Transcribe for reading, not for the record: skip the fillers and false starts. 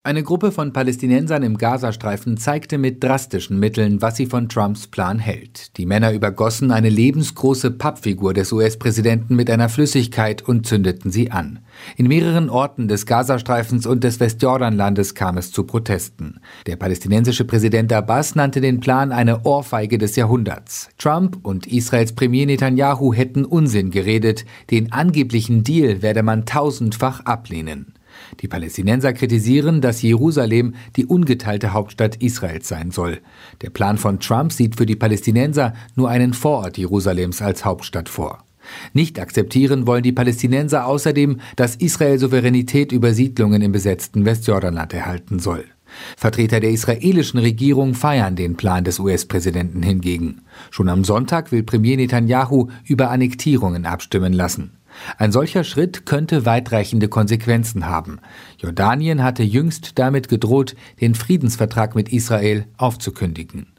Eine Gruppe von Palästinensern im Gazastreifen zeigte mit drastischen Mitteln, was sie von Trumps Plan hält. Die Männer übergossen eine lebensgroße Pappfigur des US-Präsidenten mit einer Flüssigkeit und zündeten sie an. In mehreren Orten des Gazastreifens und des Westjordanlandes kam es zu Protesten. Der palästinensische Präsident Abbas nannte den Plan eine Ohrfeige des Jahrhunderts. Trump und Israels Premier Netanyahu hätten Unsinn geredet, den angeblichen Deal werde man tausendfach ablehnen. Die Palästinenser kritisieren, dass Jerusalem die ungeteilte Hauptstadt Israels sein soll. Der Plan von Trump sieht für die Palästinenser nur einen Vorort Jerusalems als Hauptstadt vor. Nicht akzeptieren wollen die Palästinenser außerdem, dass Israel Souveränität über Siedlungen im besetzten Westjordanland erhalten soll. Vertreter der israelischen Regierung feiern den Plan des US-Präsidenten hingegen. Schon am Sonntag will Premier Netanyahu über Annektierungen abstimmen lassen. Ein solcher Schritt könnte weitreichende Konsequenzen haben. Jordanien hatte jüngst damit gedroht, den Friedensvertrag mit Israel aufzukündigen.